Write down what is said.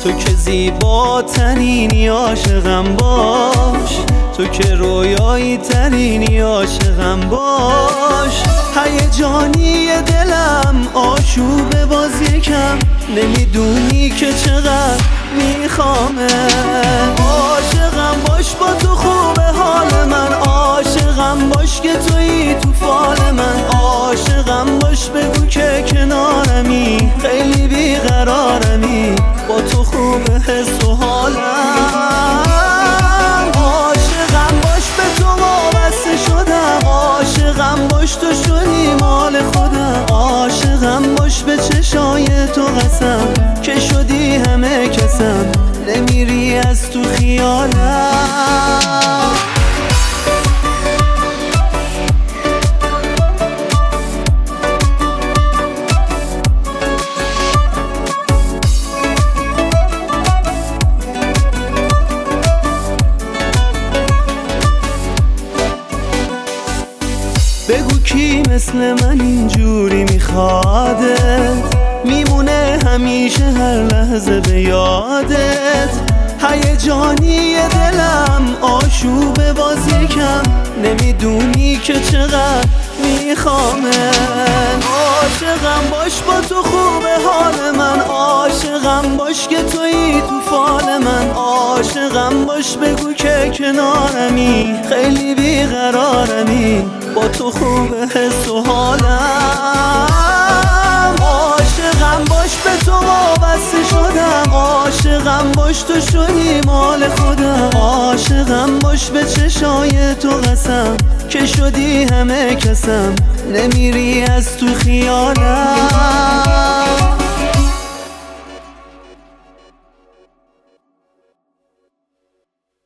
تو که زیباترینی عاشقم باش، تو که رویایی ترینی عاشقم باش. هیجانی دلم آشوب باز یکم، نمیدونی که چقدر میخوامه. عاشقم باش با تو خوبه حال من، عاشقم باش که تویی تو فال من، عاشقم باش بگو که کنارمی، خیلی بیقرارمی، با تو خوبه حس و حالم. عاشقم باش به تو وابسته شدم، عاشقم باش تو شدی مال خودم، عاشقم باش به چشای تو قسم که شدی همه کسم، نمیری از تو خیالم. بگو کی مثل من اینجوری میخوادت، میمونه همیشه هر لحظه به یادت. هیجانی دلم آشوب باز یکم، نمیدونی که چقدر میخوامه. عاشقم باش با تو خوبه حال من، عاشقم باش که تویی تو فال من، عاشقم باش بگو که کنارمی، خیلی بیقرارمی، با تو خوبه حس و حالم. عاشقم باش به تو وابسته شدم، عاشقم باش تو شدی مال خودم، عاشقم باش به چشای تو قسم که شدی همه کسم، نمیری از تو خیالم.